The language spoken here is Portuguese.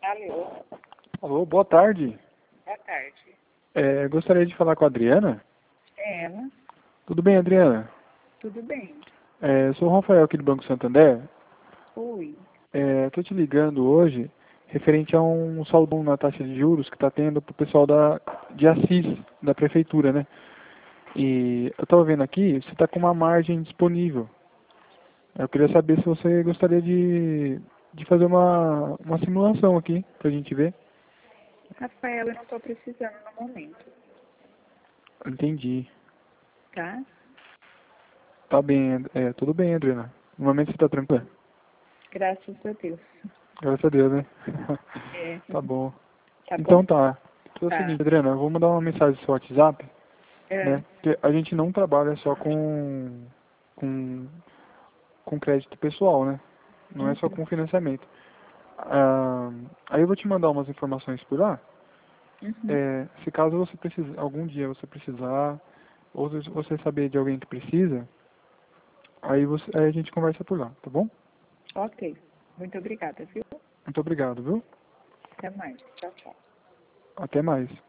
Alô, Alô, boa tarde. boa tarde. Gostaria de falar com a Adriana. É ela? Tudo bem, Adriana? Tudo bem? Sou o Rafael aqui do Banco Santander. Oi. Estou te ligando hoje referente a um saldão na taxa de juros que está tendo para o pessoal de Assis, da prefeitura, né? E eu estava vendo aqui, você está com uma margem disponível. Eu queria saber se você gostaria de fazer uma simulação aqui para a gente ver. Rafael, eu não estou precisando no momento, Entendi. tá? Tá bem, tudo bem, Adriana. No momento você está tranquila? Graças a Deus. Graças a Deus, né? É, Tá bom. tá bom? Então tá. Então é o Tá. seguinte, Adriana, eu vou mandar uma mensagem no seu WhatsApp, É, né? Porque a gente não trabalha só com, com crédito pessoal, né? Não é só uhum, com financiamento. Aí eu vou te mandar umas informações por lá. uhum. Se caso você precisar, algum dia você precisar, ou se você saber de alguém que precisa, aí a gente conversa por lá, tá bom? Ok. Muito obrigada, viu? Muito obrigado, viu? Até mais. Tchau, tchau. Até mais.